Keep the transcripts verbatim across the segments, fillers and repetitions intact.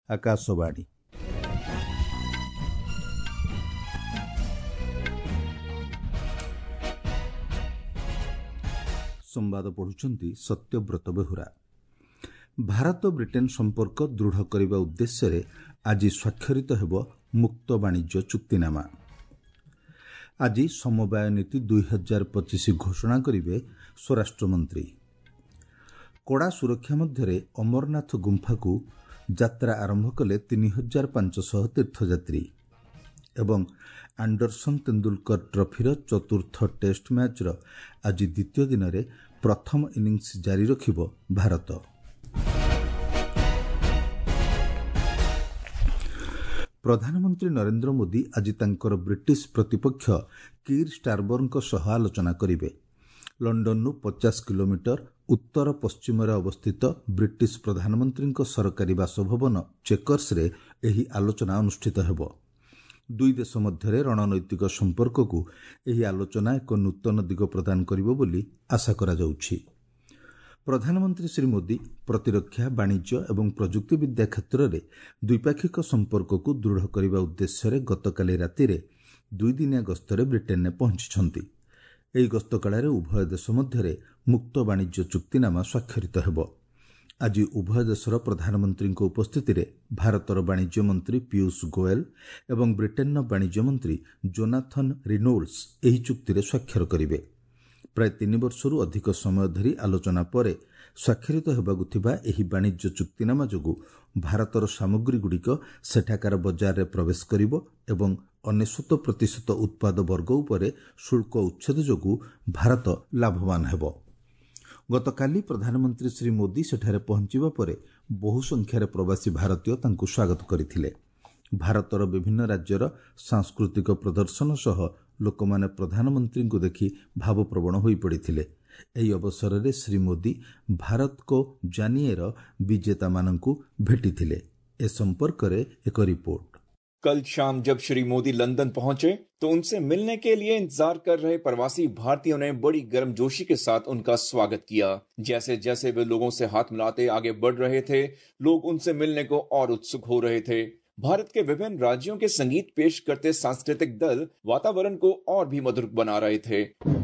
ଆକାଶବାଣୀ। ସମ୍ବାଦ ପଢୁଛନ୍ତି ସତ୍ୟବ୍ରତ ବେହୁରା। ଭାରତ ବ୍ରିଟେନ୍ ସମ୍ପର୍କ ଦୃଢ଼ କରିବା ଉଦ୍ଦେଶ୍ୟରେ ଆଜି ସ୍ୱାକ୍ଷରିତ ହେବ ମୁକ୍ତ ବାଣିଜ୍ୟ ଚୁକ୍ତିନାମା। ଆଜି ସମବାୟ ନୀତି ଦୁଇ ହଜାର ପଚିଶ ଘୋଷଣା କରିବେ ସ୍ୱରାଷ୍ଟ୍ରମନ୍ତ୍ରୀ। କଡ଼ା ସୁରକ୍ଷା ମଧ୍ୟରେ ଅମରନାଥ ଗୁମ୍ଫାକୁ ଯାତ୍ରା ଆରମ୍ଭ କଲେ ତିନି ହଜାର ପାଞ୍ଚଶହ ତୀର୍ଥଯାତ୍ରୀ ଏବଂ ଆଣ୍ଡରସନ୍ ତେନ୍ଦୁଲକର ଟ୍ରଫିର ଚତୁର୍ଥ ଟେଷ୍ଟ ମ୍ୟାଚ୍ର ଆଜି ଦ୍ୱିତୀୟ ଦିନରେ ପ୍ରଥମ ଇନିଂସ ଜାରି ରଖିବ ଭାରତ। ପ୍ରଧାନମନ୍ତ୍ରୀ ନରେନ୍ଦ୍ର ମୋଦି ଆଜି ତାଙ୍କର ବ୍ରିଟିଶ ପ୍ରତିପକ୍ଷ କିର୍ ଷ୍ଟାରମରଙ୍କ ସହ ଆଲୋଚନା କରିବେ। ଲଣ୍ଡନରୁ ପଚାଶ କିଲୋମିଟର ଉତ୍ତର ପଶ୍ଚିମରେ ଅବସ୍ଥିତ ବ୍ରିଟିଶ ପ୍ରଧାନମନ୍ତ୍ରୀଙ୍କ ସରକାରୀ ବାସଭବନ ଚେକର୍ସରେ ଏହି ଆଲୋଚନା ଅନୁଷ୍ଠିତ ହେବ। ଦୁଇ ଦେଶ ମଧ୍ୟରେ ରଣନୈତିକ ସମ୍ପର୍କକୁ ଏହି ଆଲୋଚନା ଏକ ନୂତନ ଦିଗ ପ୍ରଦାନ କରିବ ବୋଲି ଆଶା କରାଯାଉଛି। ପ୍ରଧାନମନ୍ତ୍ରୀ ଶ୍ରୀ ମୋଦି ପ୍ରତିରକ୍ଷା, ବାଣିଜ୍ୟ ଏବଂ ପ୍ରଯୁକ୍ତିବିଦ୍ୟା କ୍ଷେତ୍ରରେ ଦ୍ୱିପାକ୍ଷିକ ସମ୍ପର୍କକୁ ଦୃଢ଼ କରିବା ଉଦ୍ଦେଶ୍ୟରେ ଗତକାଲି ରାତିରେ ଦୁଇଦିନିଆ ଗସ୍ତରେ ବ୍ରିଟେନ୍ରେ ପହଞ୍ଚିଛନ୍ତି। ଏହି ଗସ୍ତ କାଳରେ ଉଭୟ ଦେଶ ମଧ୍ୟରେ ମୁକ୍ତ ବାଣିଜ୍ୟ ଚୁକ୍ତିନାମା ସ୍ୱାକ୍ଷରିତ ହେବ। ଆଜି ଉଭୟ ଦେଶର ପ୍ରଧାନମନ୍ତ୍ରୀଙ୍କ ଉପସ୍ଥିତିରେ ଭାରତର ବାଣିଜ୍ୟ ମନ୍ତ୍ରୀ ପୀୟୂଷ ଗୋଏଲ ଏବଂ ବ୍ରିଟେନ୍ର ବାଣିଜ୍ୟ ମନ୍ତ୍ରୀ ଜୋନାଥନ୍ ରିନୋଲ୍ଡସ୍ ଏହି ଚୁକ୍ତିରେ ସ୍ୱାକ୍ଷର କରିବେ। ପ୍ରାୟ ତିନି ବର୍ଷରୁ ଅଧିକ ସମୟ ଧରି ଆଲୋଚନା ପରେ ସ୍ୱାକ୍ଷରିତ ହେବାକୁ ଥିବା ଏହି ବାଣିଜ୍ୟ ଚୁକ୍ତିନାମା ଯୋଗୁଁ ଭାରତର ସାମଗ୍ରୀଗୁଡ଼ିକ ସେଠାକାର ବଜାରରେ ପ୍ରବେଶ କରିବ ଏବଂ ଅନେଶ୍ୱତ ପ୍ରତିଶତ ଉତ୍ପାଦ ବର୍ଗ ଉପରେ ଶୁଳ୍କ ଉଚ୍ଛେଦ ଯୋଗୁଁ ଭାରତ ଲାଭବାନ ହେବ। ଗତକାଲି ପ୍ରଧାନମନ୍ତ୍ରୀ ଶ୍ରୀ ମୋଦି ସେଠାରେ ପହଞ୍ଚିବା ପରେ ବହୁ ସଂଖ୍ୟାରେ ପ୍ରବାସୀ ଭାରତୀୟ ତାଙ୍କୁ ସ୍ୱାଗତ କରିଥିଲେ। ଭାରତର ବିଭିନ୍ନ ରାଜ୍ୟର ସାଂସ୍କୃତିକ ପ୍ରଦର୍ଶନ ସହ ଲୋକମାନେ ପ୍ରଧାନମନ୍ତ୍ରୀଙ୍କୁ ଦେଖି ଭାବପ୍ରବଣ ହୋଇପଡ଼ିଥିଲେ। ଏହି ଅବସରରେ ଶ୍ରୀ ମୋଦି ଭାରତ କୋ ଜାନିଏର ବିଜେତାମାନଙ୍କୁ ଭେଟିଥିଲେ। ଏ ସମ୍ପର୍କରେ ଏକ ରିପୋର୍ଟ। कल शाम जब श्री मोदी लंदन पहुंचे तो उनसे मिलने के लिए इंतजार कर रहे प्रवासी भारतीयों ने बड़ी गर्मजोशी के साथ उनका स्वागत किया। जैसे जैसे वे लोगों से हाथ मिलाते आगे बढ़ रहे थे, लोग उनसे मिलने को और उत्सुक हो रहे थे। भारत के विभिन्न राज्यों के संगीत पेश करते सांस्कृतिक दल वातावरण को और भी मधुर बना रहे थे।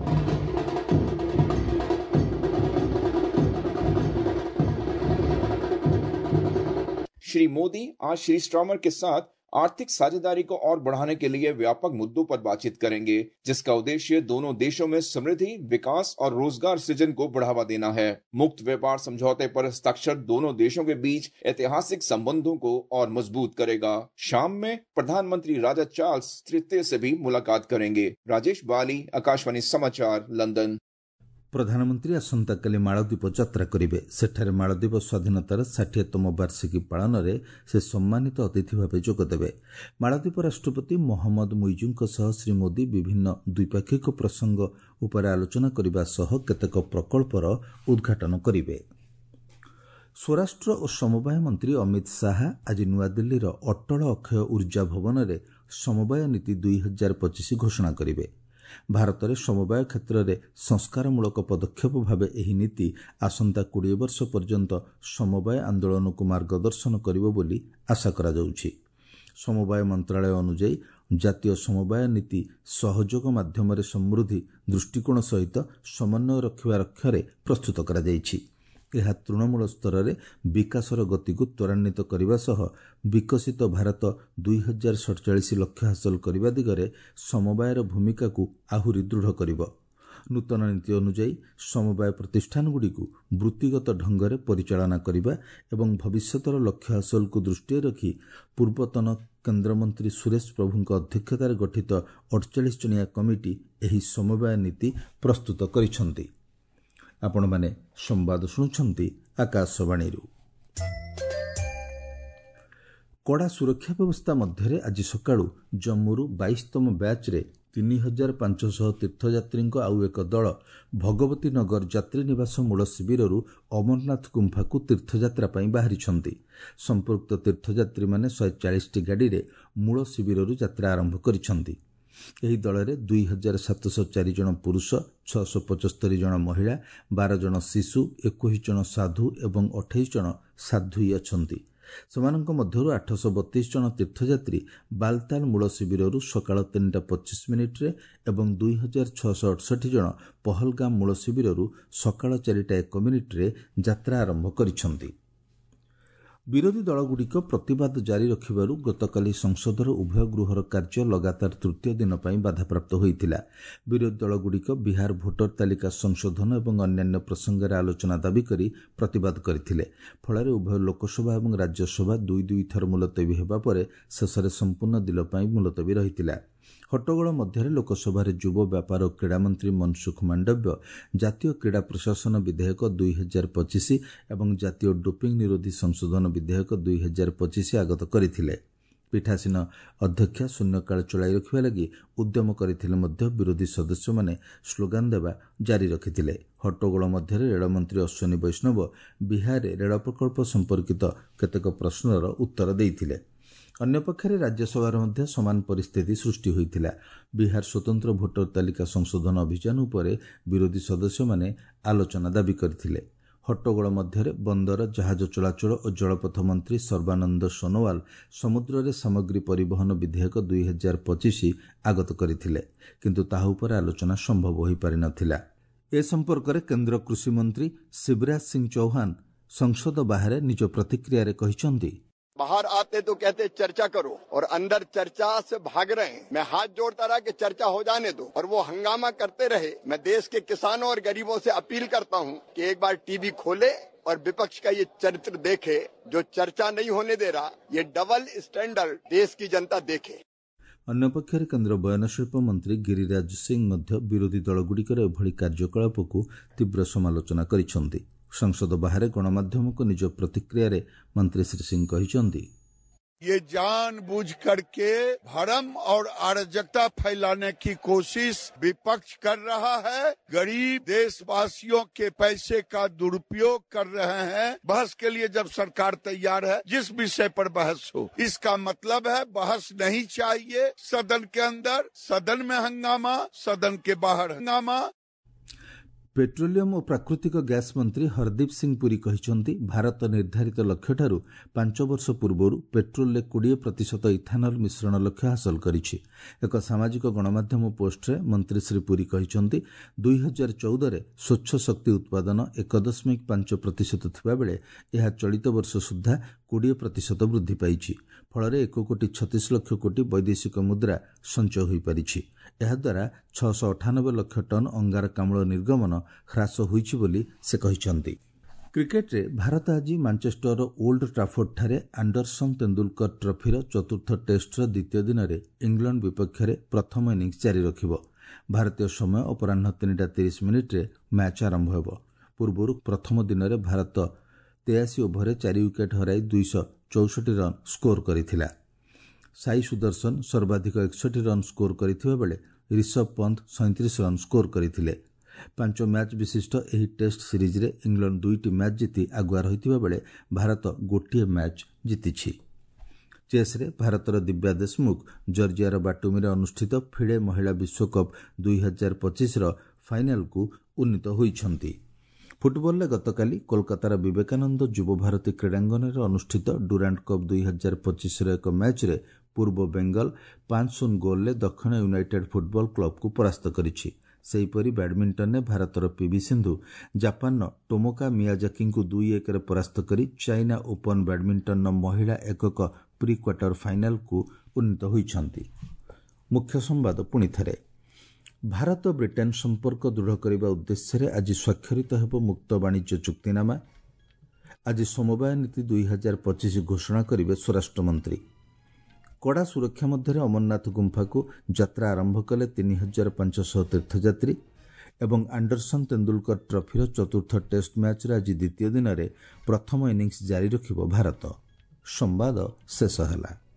श्री मोदी आज श्री स्टारमर के साथ आर्थिक साझेदारी को और बढ़ाने के लिए व्यापक मुद्दों पर बातचीत करेंगे, जिसका उद्देश्य दोनों देशों में समृद्धि, विकास और रोजगार सृजन को बढ़ावा देना है। मुक्त व्यापार समझौते पर हस्ताक्षर दोनों देशों के बीच ऐतिहासिक संबंधों को और मजबूत करेगा। शाम में प्रधानमंत्री राजा चार्ल्स तृतीय से भी मुलाकात करेंगे। राजेश बाली, आकाशवाणी समाचार, लंदन। ପ୍ରଧାନମନ୍ତ୍ରୀ ଆସନ୍ତାକାଲି ମାଳଦ୍ୱୀପ ଯାତ୍ରା କରିବେ। ସେଠାରେ ମାଳଦ୍ୱୀପ ସ୍ୱାଧୀନତାର ଷାଠିଏତମ ବାର୍ଷିକୀ ପାଳନରେ ସେ ସମ୍ମାନିତ ଅତିଥି ଭାବେ ଯୋଗଦେବେ। ମାଳଦ୍ୱୀପ ରାଷ୍ଟ୍ରପତି ମହମ୍ମଦ ମୁଇଜୁଙ୍କ ସହ ଶ୍ରୀ ମୋଦି ବିଭିନ୍ନ ଦ୍ୱିପାକ୍ଷିକ ପ୍ରସଙ୍ଗ ଉପରେ ଆଲୋଚନା କରିବା ସହ କେତେକ ପ୍ରକଳ୍ପର ଉଦ୍ଘାଟନ କରିବେ। ସ୍ୱରାଷ୍ଟ୍ର ଓ ସମବାୟ ମନ୍ତ୍ରୀ ଅମିତ ଶାହା ଆଜି ନୂଆଦିଲ୍ଲୀର ଅଟଳ ଅକ୍ଷୟ ଉର୍ଜା ଭବନରେ ସମବାୟ ନୀତି ଦୁଇ ହଜାର ପଚିଶ ଘୋଷଣା କରିବେ। ଭାରତରେ ସମବାୟ କ୍ଷେତ୍ରରେ ସଂସ୍କାରମୂଳକ ପଦକ୍ଷେପ ଭାବେ ଏହି ନୀତି ଆସନ୍ତା କୋଡ଼ିଏ ବର୍ଷ ପର୍ଯ୍ୟନ୍ତ ସମବାୟ ଆନ୍ଦୋଳନକୁ ମାର୍ଗଦର୍ଶନ କରିବ ବୋଲି ଆଶା କରାଯାଉଛି। ସମବାୟ ମନ୍ତ୍ରଣାଳୟ ଅନୁଯାୟୀ ଜାତୀୟ ସମବାୟ ନୀତି ସହଯୋଗ ମାଧ୍ୟମରେ ସମୃଦ୍ଧି ଦୃଷ୍ଟିକୋଣ ସହିତ ସମନ୍ୱୟ ରଖିବା ଲକ୍ଷ୍ୟରେ ପ୍ରସ୍ତୁତ କରାଯାଇଛି। ଏହା ତୃଣମୂଳ ସ୍ତରରେ ବିକାଶର ଗତିକୁ ତ୍ୱରାନ୍ୱିତ କରିବା ସହ ବିକଶିତ ଭାରତ ଦୁଇ ହଜାର ସତଚାଳିଶ ଲକ୍ଷ୍ୟ ହାସଲ କରିବା ଦିଗରେ ସମବାୟର ଭୂମିକାକୁ ଆହୁରି ଦୃଢ଼ କରିବ। ନୂତନ ନୀତି ଅନୁଯାୟୀ ସମବାୟ ପ୍ରତିଷ୍ଠାନଗୁଡ଼ିକୁ ବୃତ୍ତିଗତ ଢଙ୍ଗରେ ପରିଚାଳନା କରିବା ଏବଂ ଭବିଷ୍ୟତର ଲକ୍ଷ୍ୟ ହାସଲକୁ ଦୃଷ୍ଟିରେ ରଖି ପୂର୍ବତନ କେନ୍ଦ୍ରମନ୍ତ୍ରୀ ସୁରେଶ ପ୍ରଭୁଙ୍କ ଅଧ୍ୟକ୍ଷତାରେ ଗଠିତ ଅଠଚାଳିଶ ଜଣିଆ କମିଟି ଏହି ସମବାୟ ନୀତି ପ୍ରସ୍ତୁତ କରିଛନ୍ତି। ଆପଣମାନେ ସମ୍ବାଦ ଶୁଣୁଛନ୍ତି ଆକାଶବାଣୀରୁ। କଡ଼ା ସୁରକ୍ଷା ବ୍ୟବସ୍ଥା ମଧ୍ୟରେ ଆଜି ସକାଳୁ ଜମ୍ମୁରୁ ବାଇଶତମ ବ୍ୟାଚ୍ରେ ତିନି ହଜାର ପାଞ୍ଚଶହ ତୀର୍ଥଯାତ୍ରୀଙ୍କ ଆଉ ଏକ ଦଳ ଭଗବତୀ ନଗର ଯାତ୍ରୀ ନିବାସ ମୂଳ ଶିବିରରୁ ଅମରନାଥ ଗୁମ୍ଫାକୁ ତୀର୍ଥଯାତ୍ରା ପାଇଁ ବାହାରିଛନ୍ତି। ସମ୍ପୃକ୍ତ ତୀର୍ଥଯାତ୍ରୀମାନେ ଶହେ ଚାଳିଶଟି ଗାଡ଼ିରେ ମୂଳ ଶିବିରରୁ ଯାତ୍ରା ଆରମ୍ଭ କରିଛନ୍ତି। ଏହି ଦଳରେ ଦୁଇ ହଜାର ସାତଶହ ଚାରି ଜଣ ପୁରୁଷ, ଛଅଶହ ପଞ୍ଚସ୍ତରୀ ଜଣ ମହିଳା, ବାର ଜଣ ଶିଶୁ, ଏକୋଇଶ ଜଣ ସାଧୁ ଏବଂ ଅଠେଇଶ ଜଣ ସାଧ୍ୱୀ ଅଛନ୍ତି। ସେମାନଙ୍କ ମଧ୍ୟରୁ ଆଠଶହ ବତିଶ ଜଣ ତୀର୍ଥଯାତ୍ରୀ ବାଲତାଲ ମୂଳ ଶିବିରରୁ ସକାଳ ତିନିଟା ପଚିଶ ମିନିଟ୍ରେ ଏବଂ ଦୁଇ ହଜାର ଛଅଶହ ଅଠଷଠି ଜଣ ପହଲଗାମ ମୂଳ ଶିବିରରୁ ସକାଳ ଚାରିଟା ଏକ ମିନିଟ୍ରେ ଯାତ୍ରା ଆରମ୍ଭ କରିଛନ୍ତି। ବିରୋଧୀ ଦଳଗୁଡ଼ିକ ପ୍ରତିବାଦ ଜାରି ରଖିବାରୁ ଗତକାଲି ସଂସଦର ଉଭୟ ଗୃହର କାର୍ଯ୍ୟ ଲଗାତାର ତୃତୀୟ ଦିନ ପାଇଁ ବାଧାପ୍ରାପ୍ତ ହୋଇଥିଲା। ବିରୋଧୀ ଦଳଗୁଡ଼ିକ ବିହାର ଭୋଟର ତାଲିକା ସଂଶୋଧନ ଏବଂ ଅନ୍ୟାନ୍ୟ ପ୍ରସଙ୍ଗରେ ଆଲୋଚନା ଦାବି କରି ପ୍ରତିବାଦ କରିଥିଲେ। ଫଳରେ ଉଭୟ ଲୋକସଭା ଏବଂ ରାଜ୍ୟସଭା ଦୁଇ ଦୁଇ ଥର ମୁଲତବୀ ହେବା ପରେ ଶେଷରେ ସମ୍ପୂର୍ଣ୍ଣ ଦିନ ପାଇଁ ମୁଲତବୀ ରହିଥିଲା। ହଟ୍ଟଗୋଳ ମଧ୍ୟରେ ଲୋକସଭାରେ ଯୁବ ବ୍ୟାପାର ଓ କ୍ରୀଡ଼ା ମନ୍ତ୍ରୀ ମନସୁଖ ମାଣ୍ଡବ୍ୟ ଜାତୀୟ କ୍ରୀଡ଼ା ପ୍ରଶାସନ ବିଧେୟକ ଦୁଇ ହଜାର ପଚିଶ ଏବଂ ଜାତୀୟ ଡୋପିଂ ନିରୋଧୀ ସଂଶୋଧନ ବିଧେୟକ ଦୁଇ ହଜାର ପଚିଶ ଆଗତ କରିଥିଲେ। ପୀଠାସୀନ ଅଧ୍ୟକ୍ଷା ଶୂନ୍ୟକାଳ ଚଳାଇ ରଖିବା ଲାଗି ଉଦ୍ୟମ କରିଥିଲେ ମଧ୍ୟ ବିରୋଧୀ ସଦସ୍ୟମାନେ ସ୍ଲୋଗାନ ଦେବା ଜାରି ରଖିଥିଲେ। ହଟ୍ଟଗୋଳ ମଧ୍ୟରେ ରେଳମନ୍ତ୍ରୀ ଅଶ୍ୱିନୀ ବୈଷ୍ଣବ ବିହାରରେ ରେଳ ପ୍ରକଳ୍ପ ସମ୍ପର୍କିତ କେତେକ ପ୍ରଶ୍ନର ଉତ୍ତର ଦେଇଥିଲେ। ଅନ୍ୟପକ୍ଷରେ ରାଜ୍ୟସଭାରେ ମଧ୍ୟ ସମାନ ପରିସ୍ଥିତି ସୃଷ୍ଟି ହୋଇଥିଲା। ବିହାର ସ୍ୱତନ୍ତ୍ର ଭୋଟର ତାଲିକା ସଂଶୋଧନ ଅଭିଯାନ ଉପରେ ବିରୋଧୀ ସଦସ୍ୟମାନେ ଆଲୋଚନା ଦାବି କରିଥିଲେ। ହଟ୍ଟଗୋଳ ମଧ୍ୟରେ ବନ୍ଦର ଜାହାଜ ଚଳାଚଳ ଓ ଜଳପଥ ମନ୍ତ୍ରୀ ସର୍ବାନନ୍ଦ ସୋନୋୱାଲ ସମୁଦ୍ରରେ ସାମଗ୍ରୀ ପରିବହନ ବିଧେୟକ ଦୁଇ ହଜାର ପଚିଶ ଆଗତ କରିଥିଲେ, କିନ୍ତୁ ତାହା ଉପରେ ଆଲୋଚନା ସମ୍ଭବ ହୋଇପାରିନଥିଲା। ଏ ସମ୍ପର୍କରେ କେନ୍ଦ୍ର କୃଷିମନ୍ତ୍ରୀ ଶିବରାଜ ସିଂ ଚୌହାନ ସଂସଦ ବାହାରେ ନିଜ ପ୍ରତିକ୍ରିୟାରେ କହିଛନ୍ତି, बाहर आते तो कहते चर्चा करो और अंदर चर्चा से भाग रहे हैं। मैं हाथ जोड़ता रहा कि चर्चा हो जाने दो और वो हंगामा करते रहे। मैं देश के किसानों और गरीबों से अपील करता हूं कि एक बार टीवी खोले और विपक्ष का ये चरित्र देखे, जो चर्चा नहीं होने दे रहा, ये डबल स्टैंडर्ड देश की जनता देखे। ଅନ୍ୟପକ୍ଷରେ କେନ୍ଦ୍ର ବୟନଶିଳ୍ପ ମନ୍ତ୍ରୀ ଗିରିରାଜ ସିଂ ମଧ୍ୟ ବିରୋଧୀ ଦଳଗୁଡ଼ିକର ଏଭଳି କାର୍ଯ୍ୟକଳାପକୁ ତୀବ୍ର ସମାଲୋଚନା କରିଛନ୍ତି। ସଂସଦ ବାହାରେ ଗଣମାଧ୍ୟମକୁ ନିଜ ପ୍ରତିକ୍ରିୟାରେ ମନ୍ତ୍ରୀ ଶ୍ରୀ ସିଂ କହିଛନ୍ତି, ये जानबूझ करके भ्रम और अराजकता फैलाने की कोशिश विपक्ष कर रहा है। गरीब देशवासियों के पैसे का दुरुपयोग कर रहे हैं। बहस के लिए जब सरकार तैयार है, जिस विषय पर बहस हो, इसका मतलब है बहस नहीं चाहिए। सदन के अंदर सदन में हंगामा, सदन के बाहर हंगामा। पेट्रोलियम और प्राकृतिक गैस मंत्री हरदीप सिंह पुरी कहते भारत निर्धारित लक्ष्यठारू पांच वर्ष पूर्व पेट्रोल कोड़े प्रतिशत इथानल मिश्रण लक्ष्य हासिल करिछि। एक सामाजिक गणमाध्यम पोस्टरे मंत्री श्री पुरी कहते दुई हजार चौदह स्वच्छ शक्ति उत्पादन एक दशमिक पांच प्रतिशत थिबा बेले यह चलित वर्ष सुधा कोड़े प्रतिशत वृद्धि पाइछि। फल एक कोटी छत्तीस लक्ष कोटी वैदेशिक मुद्रा संचय हो पारिछि। एहाद्वारा छह सौ अठानबे लक्ष टन अंगारकाम्ल निर्गमन ह्रास होइछि बोली से कहिसंती। क्रिकेट्रे भारत आज मांचेस्टर ओल्ड ट्राफोर्ड ठारे आंडरसन तेंदुलकर ट्रफीर चतुर्थ टेस्टर द्वितीय दिन में इंग्लैंड विपक्ष प्रथम इनिंग्स जारी रखिब। भारतीय समय अपराह तीनटा तीस मिनिट्रे मैच आरंभ होब। पूर्व प्रथम दिन में भारत तेयासी ओभर चारि विकेट हराई दुईश चौसठी रन स्कोर करिथिला। साई सुदर्शन सर्वाधिक एकसठ रन स्कोर करथिबा बेले ऋषभ पंत सैंतीस रन स्कोर करथिले। पांच मैच विशिष्ट एही टेस्ट सीरीज रे इंग्लैंड दुईटी मैच जीति आगुआ रहिथिबा बेले भारत गोटिए मैच जीतिछि। चेस रे भारतर दिव्या देशमुख जर्जियार बाटुमीरे अनुष्ठित फिडे महिला विश्वकप दुई हजार पचिश रो फाइनाल को उन्नीत होइछंती। फुटबल गतकाली कोलकातार विवेकानंद युव भारती क्रीडांगन अनुष्ठित डुरांट कप दुई हजार पचिश एक मैच रे पूर्व बेंगल पांच शून्य गोल दक्षिण यूनाइटेड फुटबल क्लब को परास्त करिछि। सेहीपरि बैडमिंटन में भारतर PV Sindhu Japan Tomoka Miyazaki को दुई एक परास्त करी चाइना ओपन बैडमिंटन महिला एकक प्री क्वार्टर फाइनाल को उन्नीत होइछंती। मुख्य संवाद पुणी थरे भारत ब्रिटेन संपर्क दृढ़ करने उद्देश्य आज स्वाक्षरित हेब मुक्त वाणिज्य चुक्तिनामा। आज समवाय नीति दुई हजार पचिश घोषणा करेंगे स्वराष्ट्रमंत्री। कड़ा सुरक्षा मध्य अमरनाथ गुंफा को यात्रा आरंभ कले तीन हजार पांचश तीर्थयात्री एवं आंडरसन तेंदुलकर ट्रफीर चतुर्थ टेस्ट मैच आज द्वितीय दिन में प्रथम इनिंग्स जारी रखिब भारत। संवाद शेष है।